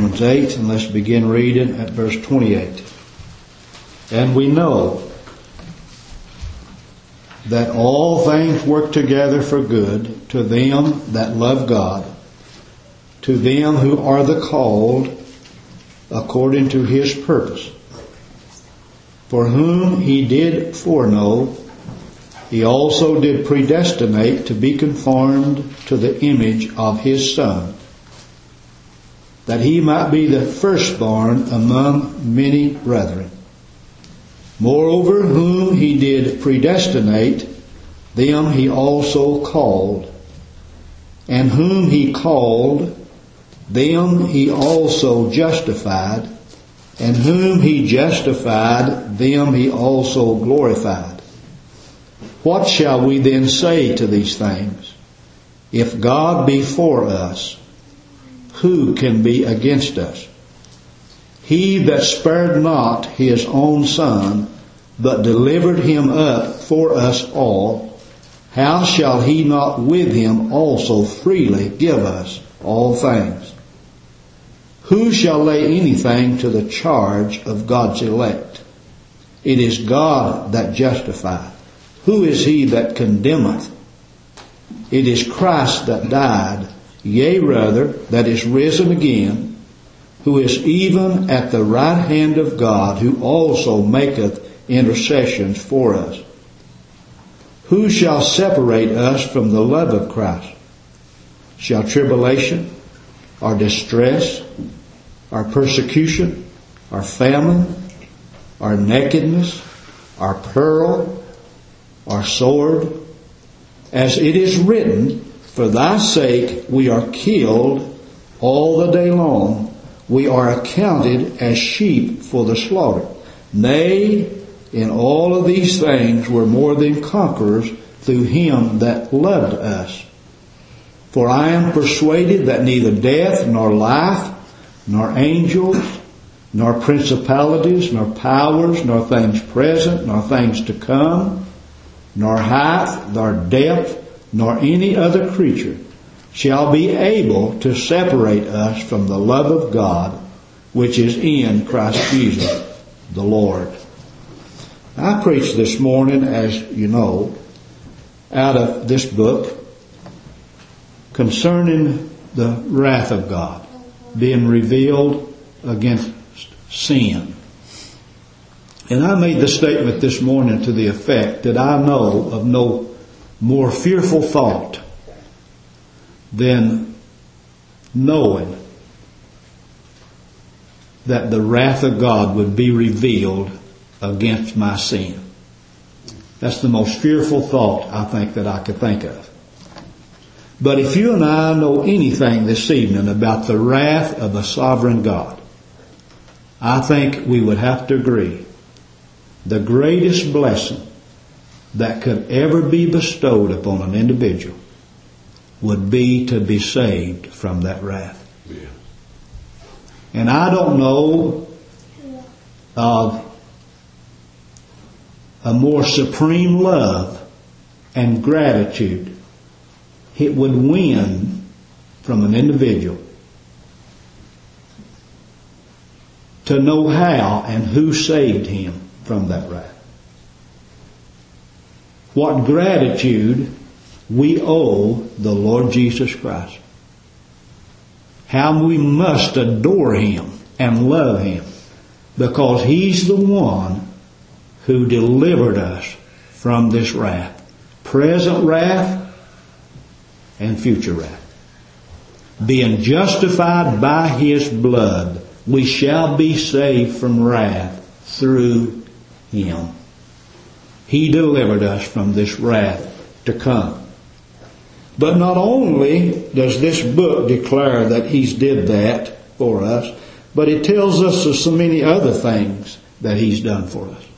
Romans 8, and let's begin reading at verse 28. And we know that all things work together for good to them that love God, to them who are the called according to His purpose. For whom He did foreknow, He also did predestinate to be conformed to the image of His Son, that He might be the firstborn among many brethren. Moreover, whom He did predestinate, them He also called. And whom He called, them He also justified. And whom He justified, them He also glorified. What shall we then say to these things? If God be for us, who can be against us? He that spared not His own Son, but delivered Him up for us all, how shall He not with Him also freely give us all things? Who shall lay anything to the charge of God's elect? It is God that justifieth. Who is he that condemneth? It is Christ that died, yea rather, that is risen again, who is even at the right hand of God, who also maketh intercessions for us. Who shall separate us from the love of Christ? Shall tribulation, or distress, or persecution, or famine, or nakedness, or peril, or sword? As it is written, for thy sake we are killed all the day long. We are accounted as sheep for the slaughter. Nay, in all of these things we're more than conquerors through Him that loved us. For I am persuaded that neither death, nor life, nor angels, nor principalities, nor powers, nor things present, nor things to come, nor height, nor depth, nor any other creature shall be able to separate us from the love of God, which is in Christ Jesus the Lord. I preached this morning, as you know, out of this book concerning the wrath of God being revealed against sin. And I made the statement this morning to the effect that I know of no more fearful thought than knowing that the wrath of God would be revealed against my sin. That's the most fearful thought I think that I could think of. But if you and I know anything this evening about the wrath of a sovereign God, I think we would have to agree the greatest blessing that could ever be bestowed upon an individual would be to be saved from that wrath. Yeah. And I don't know of a more supreme love and gratitude it would win from an individual to know how and who saved him from that wrath. What gratitude we owe the Lord Jesus Christ. How we must adore Him and love Him, because He's the one who delivered us from this wrath. Present wrath and future wrath. Being justified by His blood, we shall be saved from wrath through Him. He delivered us from this wrath to come. But not only does this book declare that He's did that for us, but it tells us of so many other things that He's done for us.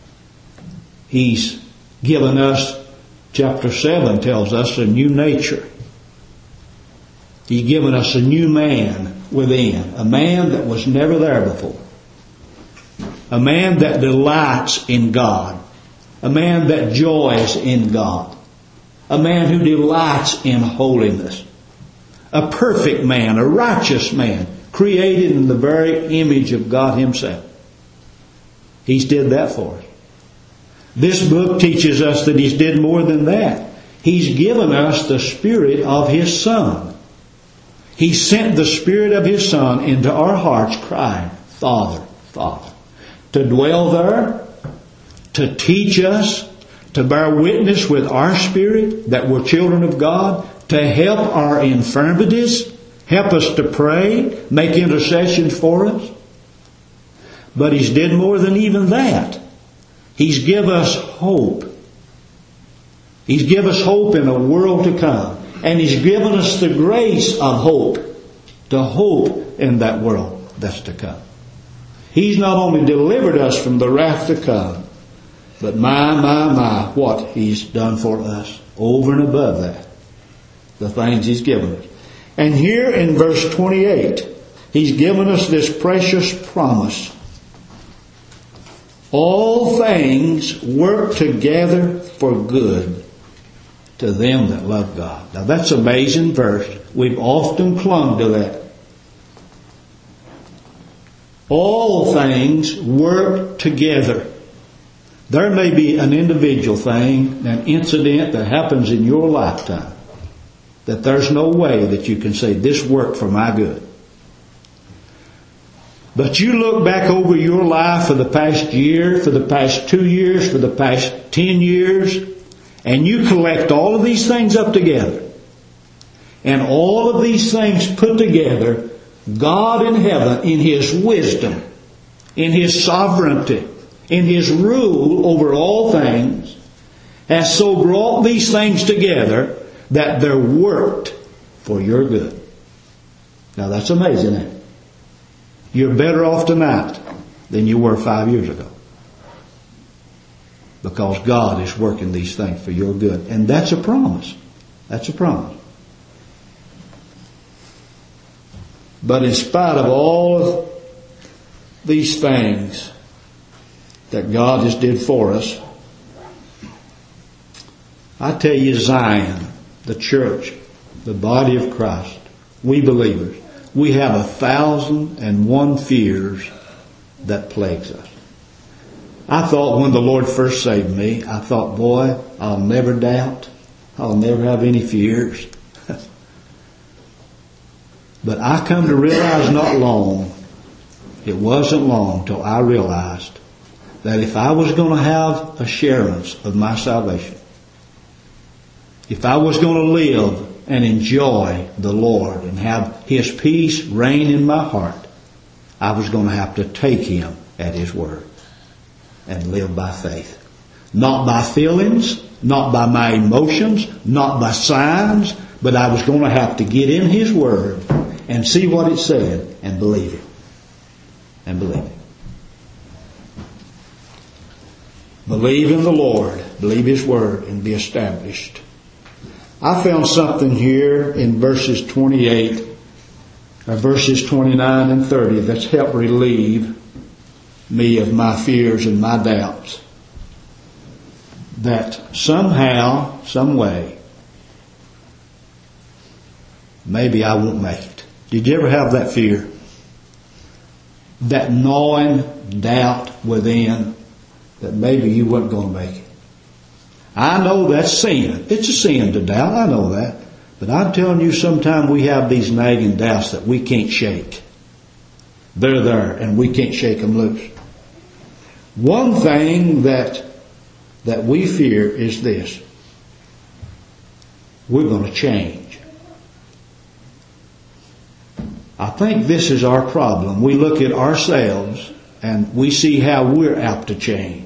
He's given us, chapter 7 tells us, a new nature. He's given us a new man within, a man that was never there before. A man that delights in God. A man that joys in God. A man who delights in holiness. A perfect man, a righteous man, created in the very image of God Himself. He's did that for us. This book teaches us that He's did more than that. He's given us the Spirit of His Son. He sent the Spirit of His Son into our hearts, crying, Father, Father. To dwell there, to teach us, to bear witness with our spirit that we're children of God, to help our infirmities, help us to pray, make intercessions for us. But He's did more than even that. He's give us hope. He's give us hope in a world to come. And He's given us the grace of hope, to hope in that world that's to come. He's not only delivered us from the wrath to come, but my, what He's done for us over and above that. The things He's given us. And here in verse 28, He's given us this precious promise. All things work together for good to them that love God. Now that's an amazing verse. We've often clung to that. All things work together. There may be an individual thing, an incident that happens in your lifetime, that there's no way that you can say, this worked for my good. But you look back over your life for the past year, for the past 2 years, for the past 10 years, and you collect all of these things up together. And all of these things put together, God in heaven, in His wisdom, in His sovereignty, in His rule over all things, has so brought these things together that they're worked for your good. Now that's amazing, isn't it? You're better off tonight than you were 5 years ago. Because God is working these things for your good. And that's a promise. That's a promise. But in spite of all of these things that God has did for us, I tell you, Zion, the church, the body of Christ, we believers, we have 1,001 fears that plagues us. I thought when the Lord first saved me, I thought, boy, I'll never doubt. I'll never have any fears. But I come to realize not long, it wasn't long till I realized that if I was going to have assurance of my salvation, if I was going to live and enjoy the Lord and have His peace reign in my heart, I was going to have to take Him at His word and live by faith. Not by feelings, not by my emotions, not by signs, but I was going to have to get in His word and see what it said and believe it. And believe it. Believe in the Lord, believe His word, and be established. I found something here in verses 28, or verses 29 and 30 that's helped relieve me of my fears and my doubts. That somehow, some way, maybe I won't make it. Did you ever have that fear? That gnawing doubt within that maybe you weren't going to make it. I know that's sin. It's a sin to doubt. I know that. But I'm telling you, sometimes we have these nagging doubts that we can't shake. They're there and we can't shake them loose. One thing that we fear is this. We're going to change. I think this is our problem. We look at ourselves and we see how we're apt to change.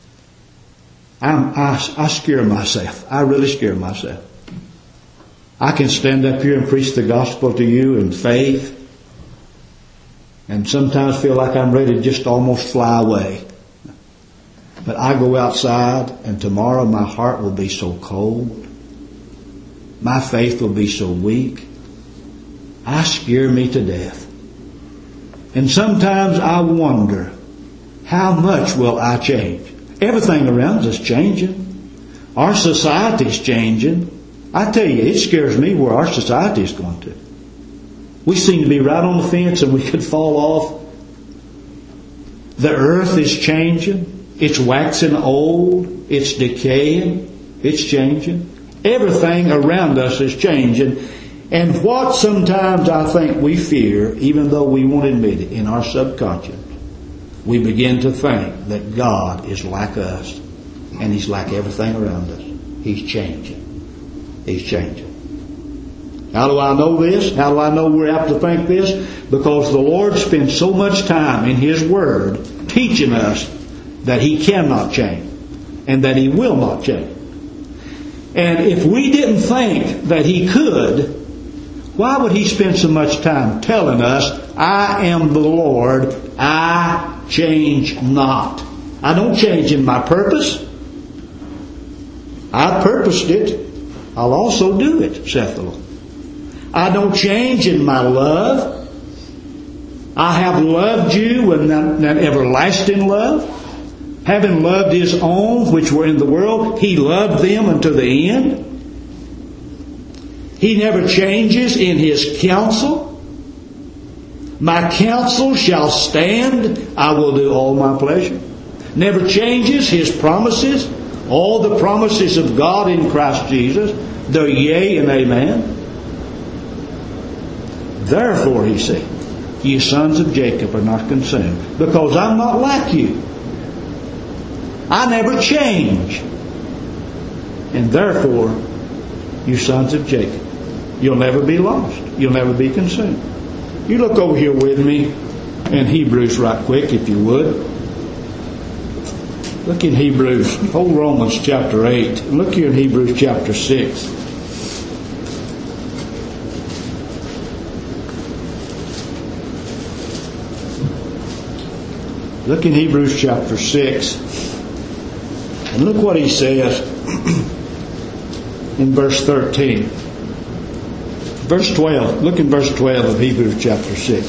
I scare myself. I really scare myself. I can stand up here and preach the gospel to you in faith and sometimes feel like I'm ready to just almost fly away. But I go outside and tomorrow my heart will be so cold. My faith will be so weak. I scare me to death. And sometimes I wonder, how much will I change? Everything around us is changing. Our society is changing. I tell you, it scares me where our society is going to. We seem to be right on the fence and we could fall off. The earth is changing. It's waxing old. It's decaying. It's changing. Everything around us is changing. And what sometimes I think we fear, even though we won't admit it, in our subconscious, we begin to think that God is like us and He's like everything around us. He's changing. He's changing. How do I know this? How do I know we're apt to think this? Because the Lord spends so much time in His Word teaching us that He cannot change and that He will not change. And if we didn't think that He could, why would He spend so much time telling us, I am the Lord, I change not? I don't change in my purpose. I purposed it. I'll also do it, saith the Lord. I don't change in my love. I have loved you with that everlasting love. Having loved His own which were in the world, He loved them unto the end. He never changes in His counsel. My counsel shall stand. I will do all my pleasure. Never changes His promises. All the promises of God in Christ Jesus, they're yea and amen. Therefore, He said, ye sons of Jacob are not consumed, because I'm not like you. I never change. And therefore, you sons of Jacob, you'll never be lost. You'll never be consumed. You look over here with me in Hebrews right quick, if you would. Look in Hebrews, hold Romans chapter 8, and look here in Hebrews chapter 6. Look in Hebrews chapter 6, and look what he says in verse 13. Verse 12, look in verse 12 of Hebrews chapter 6.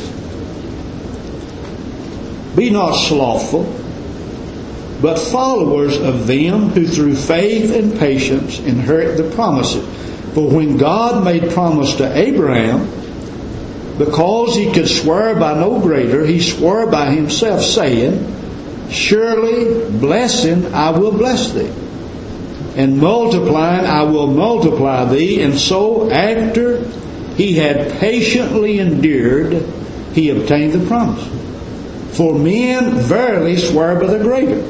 Be not slothful, but followers of them who through faith and patience inherit the promises. For when God made promise to Abraham, because he could swear by no greater, he swore by himself, saying, surely blessing I will bless thee, and multiplying I will multiply thee. And so after he had patiently endured, he obtained the promise. For men verily swear by the greater.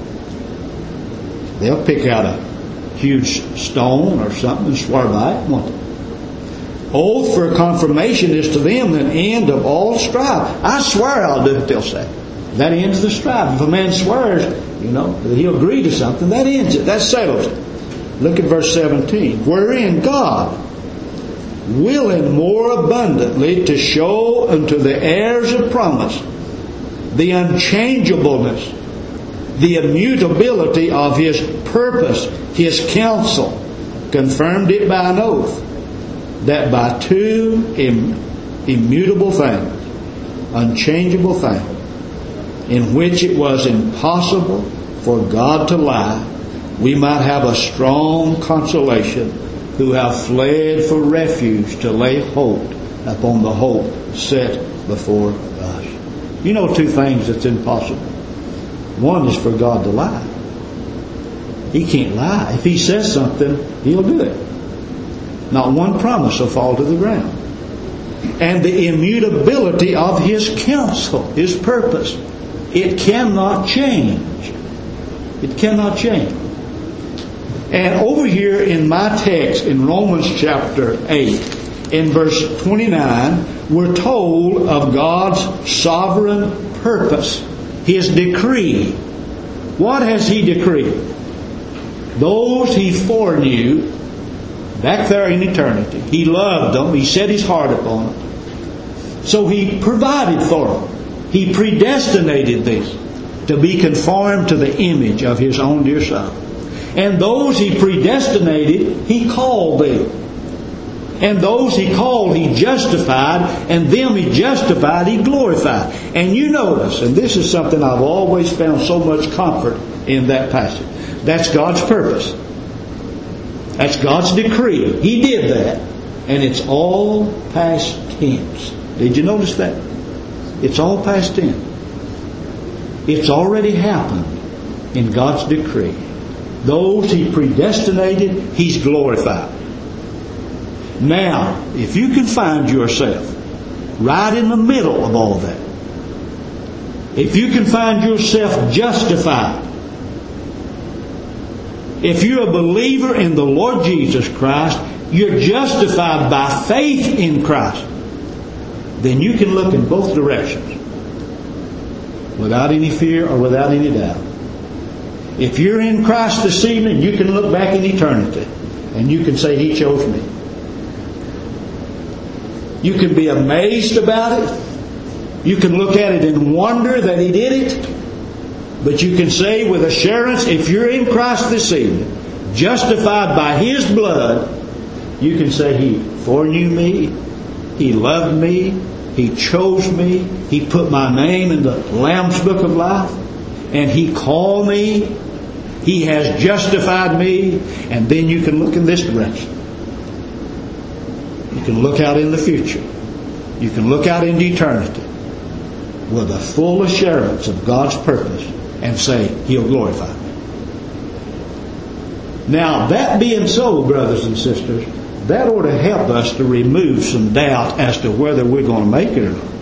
They'll pick out a huge stone or something and swear by it, won't they? Oath for confirmation is to them an end of all strife. I swear I'll do it, they'll say. That ends the strife. If a man swears, that he'll agree to something, that ends it. That settles it. Look at verse 17. Wherein God, willing more abundantly to show unto the heirs of promise the unchangeableness, the immutability of His purpose, His counsel, confirmed it by an oath, that by two immutable things, unchangeable things, in which it was impossible for God to lie, we might have a strong consolation, who have fled for refuge to lay hold upon the hope set before us. You know two things that's impossible. One is for God to lie. He can't lie. If He says something, He'll do it. Not one promise will fall to the ground. And the immutability of His counsel, His purpose, it cannot change. It cannot change. And over here in my text in Romans chapter 8, in verse 29, we're told of God's sovereign purpose, His decree. What has He decreed? Those He foreknew back there in eternity, He loved them, He set His heart upon them. So He provided for them. He predestinated them to be conformed to the image of His own dear Son. And those He predestinated, He called them. And those He called, He justified. And them He justified, He glorified. And you notice, and this is something I've always found so much comfort in that passage. That's God's purpose. That's God's decree. He did that. And it's all past tense. Did you notice that? It's all past tense. It's already happened in God's decree. Those He predestinated, He's glorified. Now, if you can find yourself right in the middle of all that, if you can find yourself justified, if you're a believer in the Lord Jesus Christ, you're justified by faith in Christ, then you can look in both directions without any fear or without any doubt. If you're in Christ this evening, you can look back in eternity and you can say, He chose me. You can be amazed about it. You can look at it and wonder that He did it. But you can say with assurance, if you're in Christ this evening, justified by His blood, you can say He foreknew me, He loved me, He chose me, He put my name in the Lamb's Book of Life, and He called me, He has justified me, and then you can look in this direction. You can look out in the future. You can look out into eternity with a full assurance of God's purpose and say, He'll glorify me. Now, that being so, brothers and sisters, that ought to help us to remove some doubt as to whether we're going to make it or not.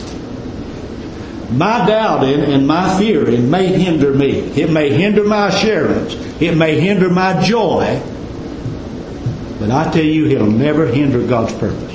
My doubting and my fearing may hinder me. It may hinder my assurance. It may hinder my joy. But I tell you, it'll never hinder God's purpose.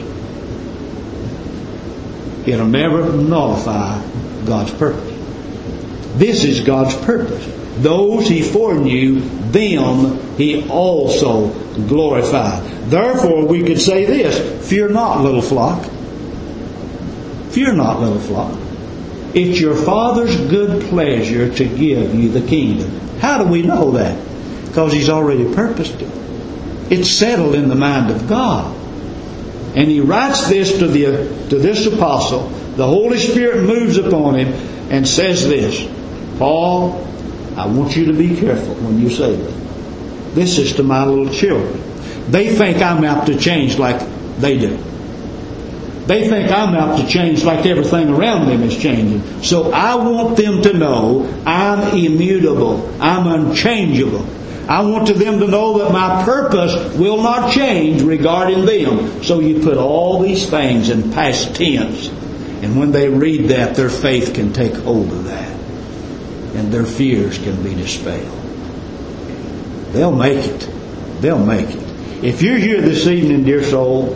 It'll never nullify God's purpose. This is God's purpose. Those He foreknew, them He also glorified. Therefore, we could say this: fear not, little flock. Fear not, little flock. It's your Father's good pleasure to give you the kingdom. How do we know that? Because He's already purposed it. It's settled in the mind of God. And He writes this to this apostle. The Holy Spirit moves upon him and says this: Paul, I want you to be careful when you say this. This is to my little children. They think I'm out to change like they do. They think I'm out to change like everything around them is changing. So I want them to know I'm immutable. I'm unchangeable. I want them to know that my purpose will not change regarding them. So you put all these things in past tense. And when they read that, their faith can take hold of that. And their fears can be dispelled. They'll make it. They'll make it. If you're here this evening, dear soul,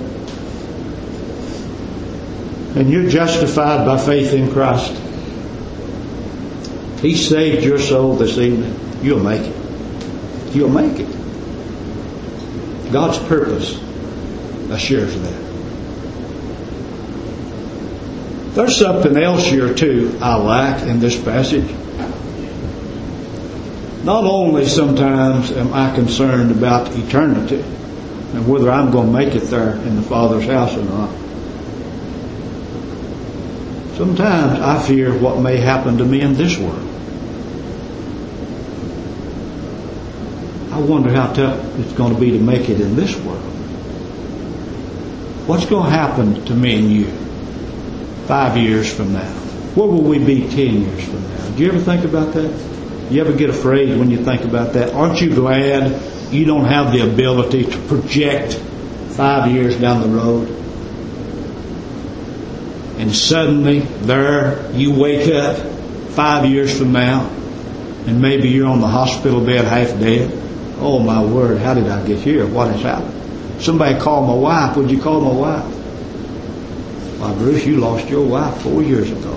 and you're justified by faith in Christ, He saved your soul this evening, you'll make it. You'll make it. God's purpose assures that. There's something else here too I like in this passage. Not only sometimes am I concerned about eternity and whether I'm going to make it there in the Father's house or not. Sometimes I fear what may happen to me in this world. I wonder how tough it's going to be to make it in this world. What's going to happen to me and you 5 years from now? Where will we be 10 years from now? Do you ever think about that? You ever get afraid when you think about that? Aren't you glad you don't have the ability to project 5 years down the road? And suddenly, there you wake up 5 years from now, and maybe you're on the hospital bed half dead. Oh my word, how did I get here? What has happened? Somebody called my wife. Would you call my wife? Why, Bruce, you lost your wife 4 years ago.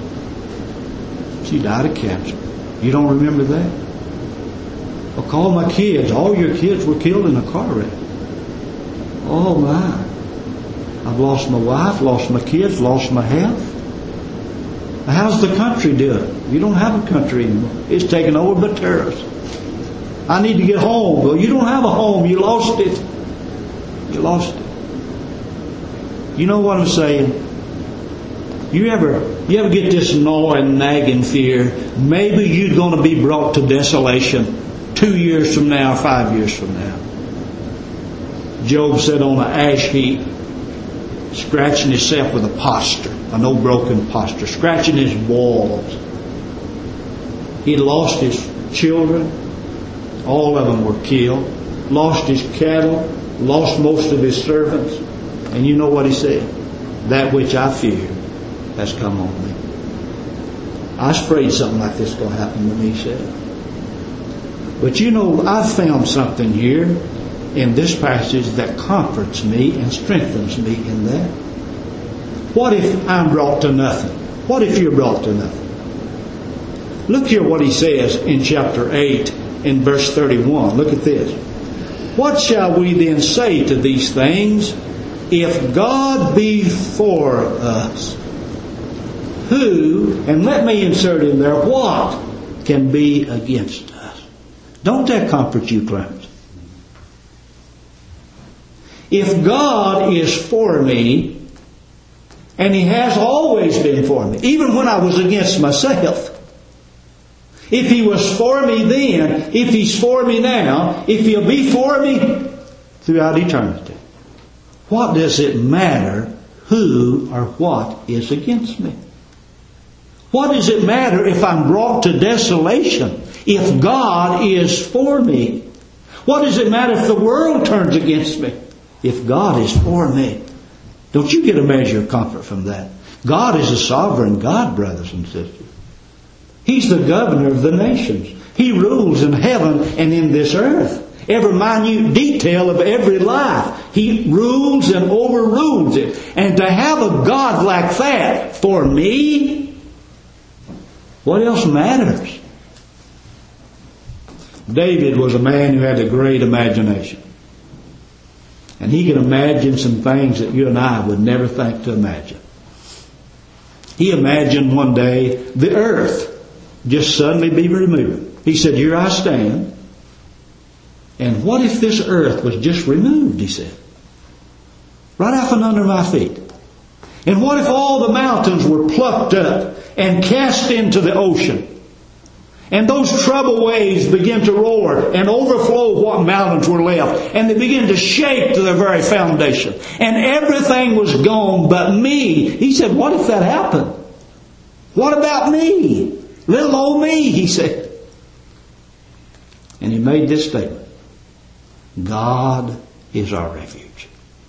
She died of cancer. You don't remember that? Well, call my kids. All your kids were killed in a car wreck. Oh my. I've lost my wife, lost my kids, lost my health. How's the country doing? You don't have a country anymore. It's taken over by terrorists. I need to get home. Well, you don't have a home. You lost it. You lost it. You know what I'm saying? You ever get this gnawing, nagging fear? Maybe you're going to be brought to desolation 2 years from now, 5 years from now. Job sat on an ash heap, scratching himself with a posture, an old broken posture, scratching his walls. He lost his children. All of them were killed. Lost his cattle. Lost most of his servants. And you know what he said? That which I feared has come on me. I was afraid something like this was going to happen to me, he said. But you know, I found something here in this passage that comforts me and strengthens me in that. What if I'm brought to nothing? What if you're brought to nothing? Look here what he says in chapter 8 in verse 31. Look at this. What shall we then say to these things? If God be for us, who, and let me insert in there, what can be against us? Don't that comfort you, Clarence? If God is for me, and He has always been for me, even when I was against myself, if He was for me then, if He's for me now, if He'll be for me throughout eternity, what does it matter who or what is against me? What does it matter if I'm brought to desolation if God is for me? What does it matter if the world turns against me if God is for me? Don't you get a measure of comfort from that? God is a sovereign God, brothers and sisters. He's the governor of the nations. He rules in heaven and in this earth. Every minute detail of every life. He rules and overrules it. And to have a God like that for me, what else matters? David was a man who had a great imagination. And he could imagine some things that you and I would never think to imagine. He imagined one day the earth just suddenly be removed. He said, here I stand. And what if this earth was just removed, he said. Right out from under my feet. And what if all the mountains were plucked up and cast into the ocean? And those troubled waves began to roar and overflow what mountains were left. And they began to shake to their very foundation. And everything was gone but me. He said, what if that happened? What about me? Little old me, he said. And he made this statement. God is our refuge.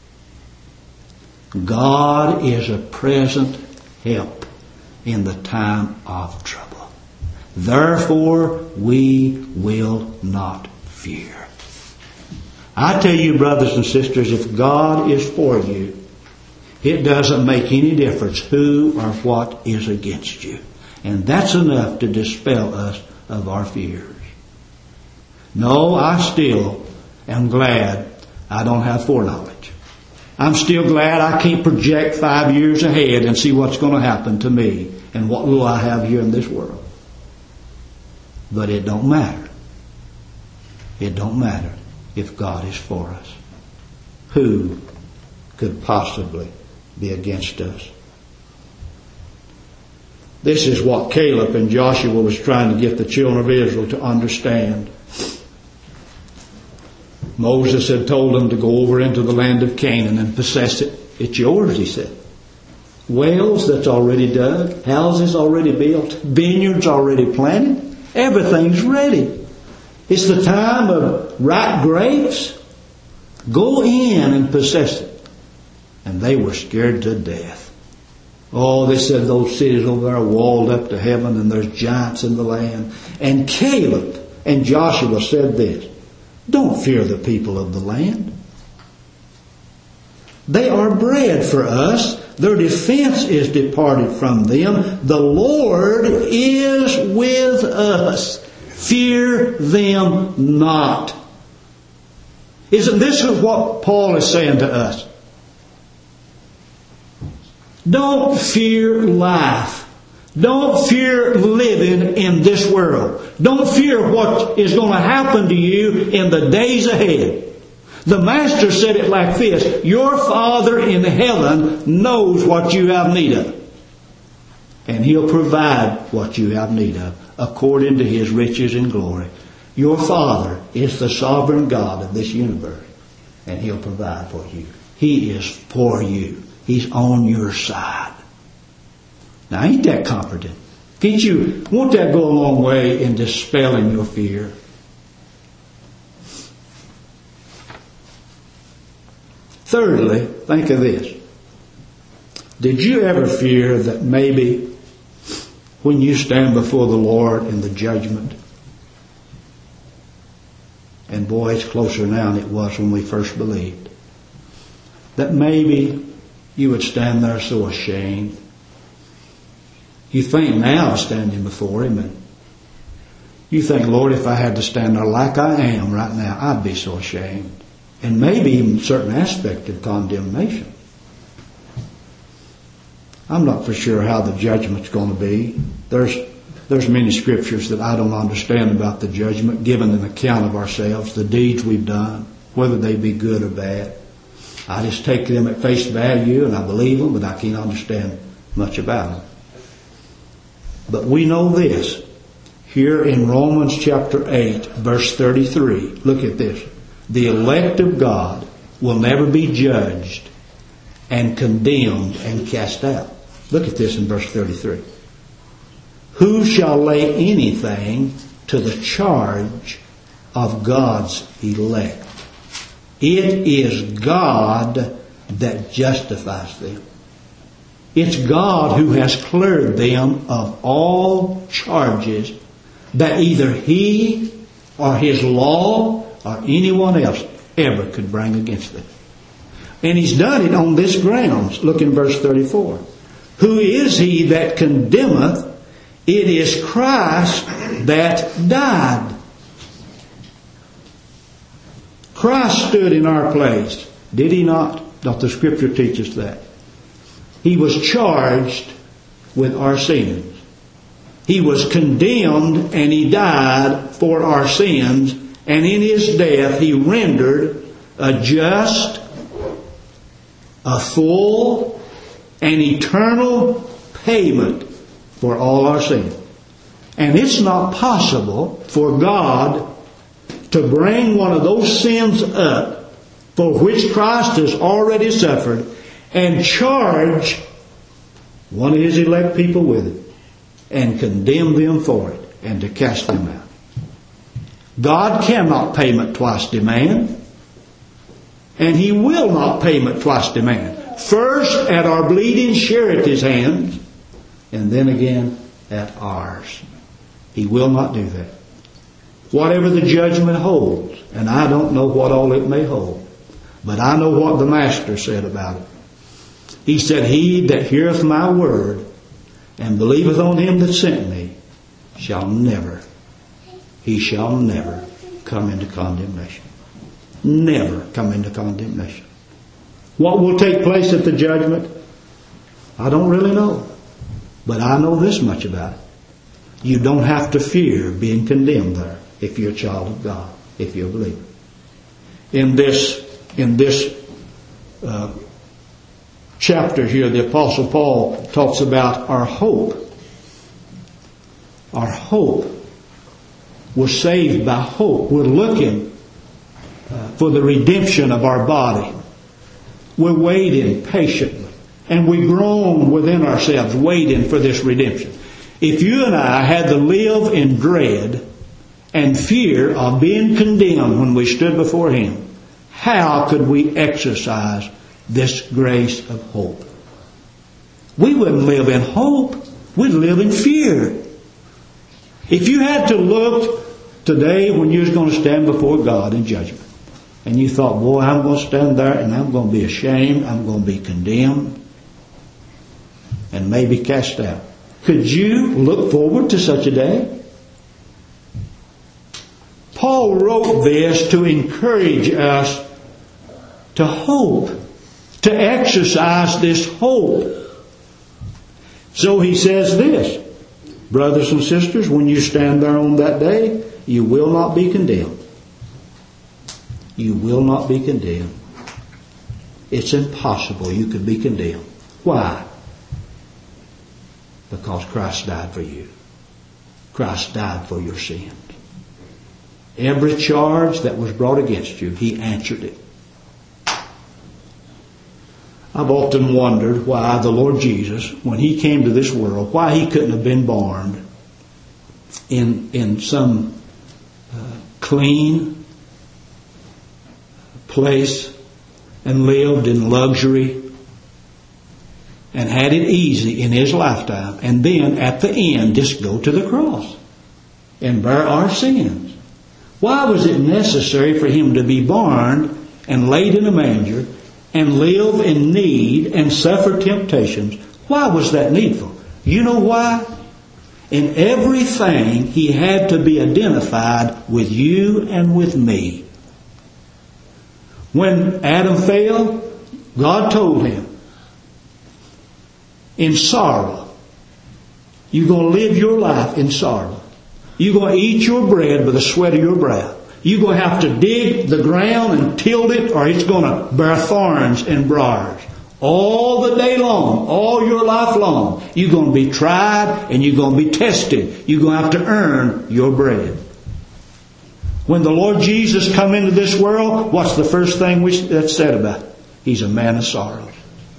God is a present help in the time of trouble. Therefore, we will not fear. I tell you, brothers and sisters, if God is for you, it doesn't make any difference who or what is against you. And that's enough to dispel us of our fears. No, I still am glad I don't have foreknowledge. I'm still glad I can't project 5 years ahead and see what's going to happen to me and what will I have here in this world. But it don't matter. It don't matter if God is for us. Who could possibly be against us? This is what Caleb and Joshua was trying to get the children of Israel to understand. Moses had told them to go over into the land of Canaan and possess it. It's yours, he said. Wells that's already dug, houses already built, vineyards already planted. Everything's ready. It's the time of ripe grapes. Go in and possess it. And they were scared to death. Oh, they said those cities over there are walled up to heaven and there's giants in the land. And Caleb and Joshua said this. Don't fear the people of the land. They are bread for us. Their defense is departed from them. The Lord is with us. Fear them not. Isn't this what Paul is saying to us? Don't fear life. Don't fear living in this world. Don't fear what is going to happen to you in the days ahead. The Master said it like this. Your Father in heaven knows what you have need of. And He'll provide what you have need of according to His riches and glory. Your Father is the sovereign God of this universe. and He'll provide for you. He is for you. He's on your side. Now, ain't that comforting? Won't that go a long way in dispelling your fear? Thirdly, think of this. Did you ever fear that maybe when you stand before the Lord in the judgment, and boy, it's closer now than it was when we first believed, that maybe you would stand there so ashamed? You think now standing before Him, and you think, Lord, if I had to stand there like I am right now, I'd be so ashamed. And maybe even certain aspect of condemnation. I'm not for sure how the judgment's going to be. There's many scriptures that I don't understand about the judgment, giving an account of ourselves, the deeds we've done, whether they be good or bad. I just take them at face value and I believe them, but I can't understand much about them. But we know this. Here in Romans chapter 8, verse 33, look at this. The elect of God will never be judged and condemned and cast out. Look at this in verse 33. Who shall lay anything to the charge of God's elect? It is God that justifies them. It's God who has cleared them of all charges that either He or His law or anyone else ever could bring against them. And He's done it on this grounds. Look in verse 34. Who is He that condemneth? It is Christ that died. Christ stood in our place. Did He not? Doth the Scripture teach us that? He was charged with our sins. He was condemned and He died for our sins. And in His death He rendered a just, a full, and eternal payment for all our sins. And it's not possible for God to bring one of those sins up for which Christ has already suffered and charge one of His elect people with it and condemn them for it and to cast them out. God cannot payment twice demand, and He will not payment twice demand. First at our bleeding charity's hands, and then again at ours. He will not do that. Whatever the judgment holds, and I don't know what all it may hold, but I know what the Master said about it. He said, He that heareth my word and believeth on Him that sent me shall never come into condemnation. Never come into condemnation. What will take place at the judgment? I don't really know. But I know this much about it. You don't have to fear being condemned there if you're a child of God, if you're a believer. In this chapter here, the Apostle Paul talks about our hope. Our hope. We're saved by hope. We're looking for the redemption of our body. We're waiting patiently. And we groan within ourselves, waiting for this redemption. If you and I had to live in dread and fear of being condemned when we stood before Him, how could we exercise this grace of hope? We wouldn't live in hope. We'd live in fear. If you had to look today when you was going to stand before God in judgment, and you thought, boy, I'm going to stand there and I'm going to be ashamed, I'm going to be condemned, and maybe cast out. Could you look forward to such a day? Paul wrote this to encourage us to hope, to exercise this hope. So he says this, brothers and sisters, when you stand there on that day, you will not be condemned. You will not be condemned. It's impossible you could be condemned. Why? Because Christ died for you. Christ died for your sins. Every charge that was brought against you, He answered it. I've often wondered why the Lord Jesus, when He came to this world, why He couldn't have been born in some clean place and lived in luxury and had it easy in His lifetime, and then at the end just go to the cross and bear our sins. Why was it necessary for Him to be born and laid in a manger and live in need and suffer temptations? Why was that needful? You know why? In everything He had to be identified with you and with me. When Adam fell, God told him, in sorrow, you're going to live your life in sorrow. You're going to eat your bread with the sweat of your brow. You're going to have to dig the ground and till it, or it's going to bear thorns and briars. All the day long, all your life long, you're going to be tried and you're going to be tested. You're going to have to earn your bread. When the Lord Jesus come into this world, what's the first thing that's said about it? He's a man of sorrows.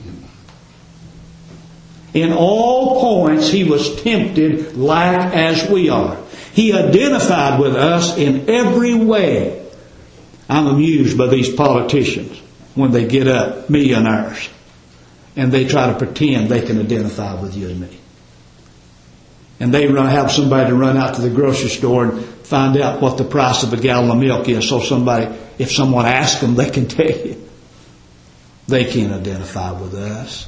In all points, He was tempted like as we are. He identified with us in every way. I'm amused by these politicians when they get up, millionaires, and they try to pretend they can identify with you and me. And they have somebody run out to the grocery store and find out what the price of a gallon of milk is, so if someone asks them, they can tell you. They can't identify with us.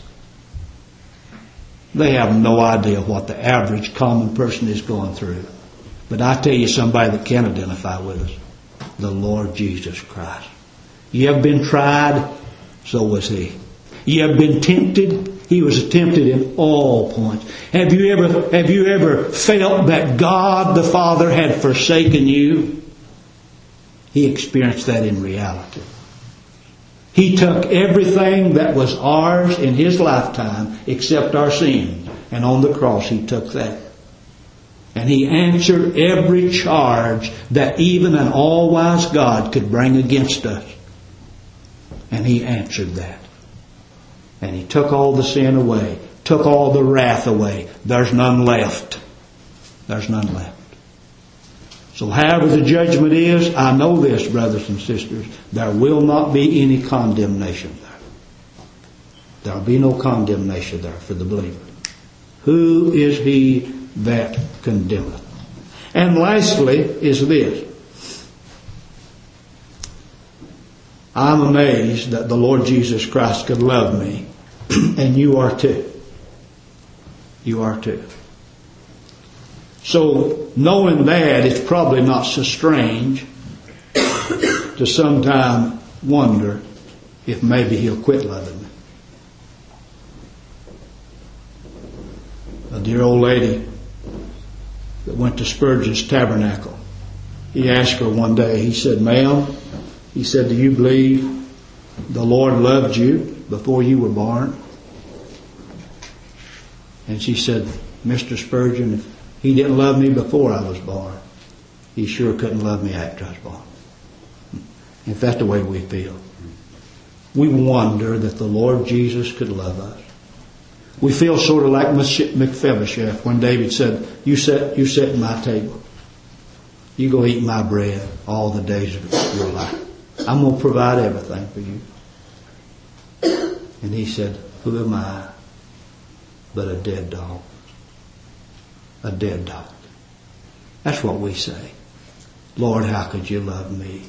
They have no idea what the average common person is going through. But I tell you somebody that can identify with us. The Lord Jesus Christ. You have been tried, so was He. You have been tempted, He was tempted in all points. Have you ever felt that God the Father had forsaken you? He experienced that in reality. He took everything that was ours in His lifetime except our sins. And on the cross He took that. And He answered every charge that even an all-wise God could bring against us. And He answered that. And He took all the sin away. Took all the wrath away. There's none left. There's none left. So however the judgment is, I know this, brothers and sisters, there will not be any condemnation there. There will be no condemnation there for the believer. Who is he that condemneth? And lastly is this. I'm amazed that the Lord Jesus Christ could love me, and you are too. You are too. So, knowing that, it's probably not so strange to sometime wonder if maybe He'll quit loving me. A dear old lady that went to Spurgeon's Tabernacle, he asked her one day, he said, "Ma'am," he said, "do you believe the Lord loved you before you were born?" And she said, "Mr. Spurgeon, if He didn't love me before I was born, He sure couldn't love me after I was born." If that's the way we feel, we wonder that the Lord Jesus could love us. We feel sort of like Mephibosheth when David said, you sit at my table. You go eat my bread all the days of your life. I'm going to provide everything for you. And he said, "Who am I but a dead dog?" A dead dog. That's what we say. "Lord, how could you love me?"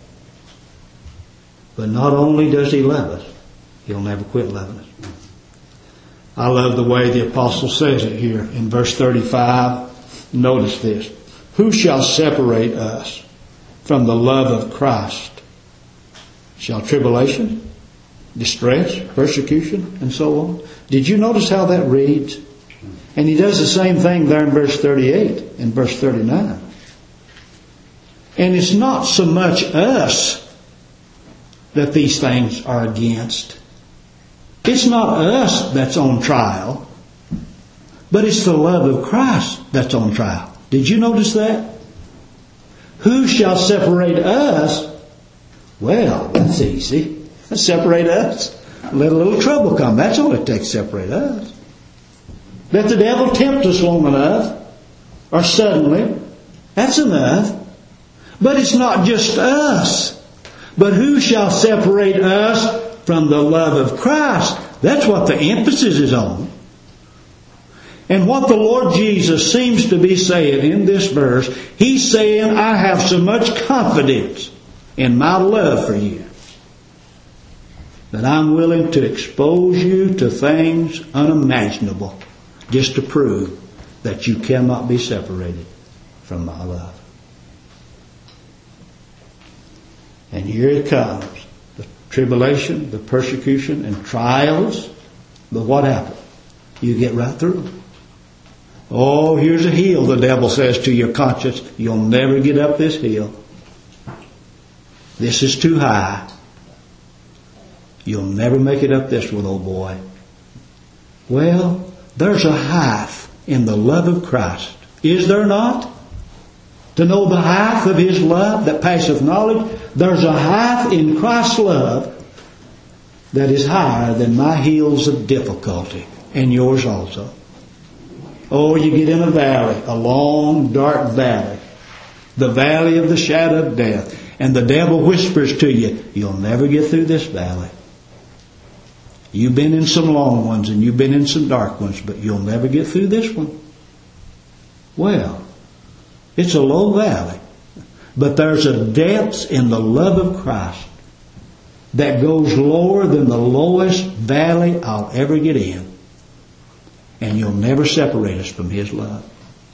But not only does He love us, He'll never quit loving us. I love the way the apostle says it here in verse 35. Notice this. "Who shall separate us from the love of Christ? Shall tribulation, distress, persecution, and so on?" Did you notice how that reads? And he does the same thing there in verse 38 and verse 39. And it's not so much us that these things are against. It's not us that's on trial, but it's the love of Christ that's on trial. Did you notice that? Who shall separate us? Well, that's easy. Separate us. Let a little trouble come. That's all it takes to separate us. Let the devil tempt us long enough, or suddenly. That's enough. But it's not just us. But who shall separate us from the love of Christ? That's what the emphasis is on. And what the Lord Jesus seems to be saying in this verse, He's saying, I have so much confidence in my love for you that I'm willing to expose you to things unimaginable just to prove that you cannot be separated from my love. And here it comes. The tribulation, the persecution, and trials. But what happened? You get right through. Oh, here's a hill, the devil says to your conscience. You'll never get up this hill. This is too high. You'll never make it up this one, old boy. Well, there's a height in the love of Christ. Is there not? To know the height of His love that passeth knowledge, there's a height in Christ's love that is higher than my hills of difficulty, and yours also. Oh, you get in a valley, a long, dark valley, the valley of the shadow of death, and the devil whispers to you, you'll never get through this valley. You've been in some long ones and you've been in some dark ones, but you'll never get through this one. Well, it's a low valley, but there's a depth in the love of Christ that goes lower than the lowest valley I'll ever get in. And you'll never separate us from His love.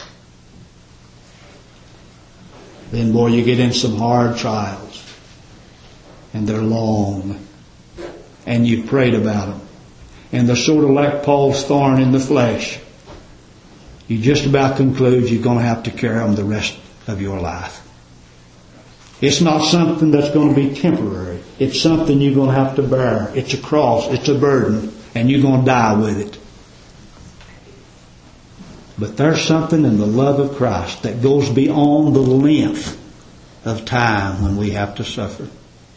Then, boy, you get in some hard trials. And they're long. And you've prayed about them. And they're sort of like Paul's thorn in the flesh. You just about conclude you're going to have to carry them the rest of your life. It's not something that's going to be temporary. It's something you're going to have to bear. It's a cross. It's a burden. And you're going to die with it. But there's something in the love of Christ that goes beyond the length of time when we have to suffer.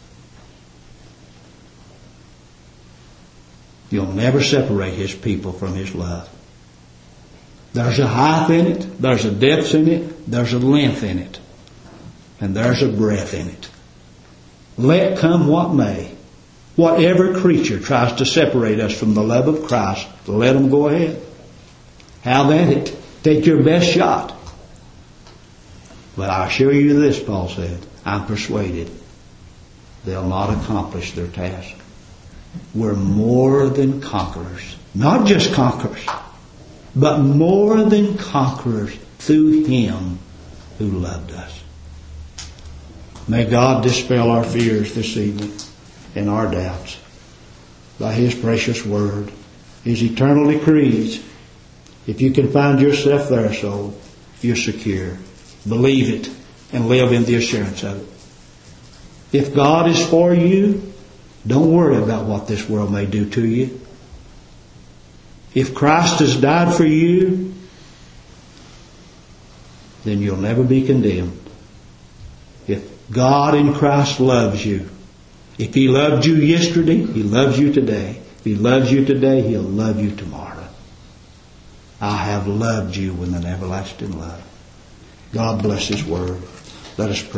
You'll never separate His people from His love. There's a height in it, there's a depth in it, there's a length in it, and there's a breadth in it. Let come what may. Whatever creature tries to separate us from the love of Christ, let them go ahead. Have at it. Take your best shot. But I assure you this, Paul said, I'm persuaded they'll not accomplish their task. We're more than conquerors. Not just conquerors, but more than conquerors through Him who loved us. May God dispel our fears this evening and our doubts by His precious Word, His eternal decrees. If you can find yourself there, soul, you're secure. Believe it and live in the assurance of it. If God is for you, don't worry about what this world may do to you. If Christ has died for you, then you'll never be condemned. If God in Christ loves you, if He loved you yesterday, He loves you today. If He loves you today, He'll love you tomorrow. I have loved you with an everlasting love. God bless His Word. Let us pray.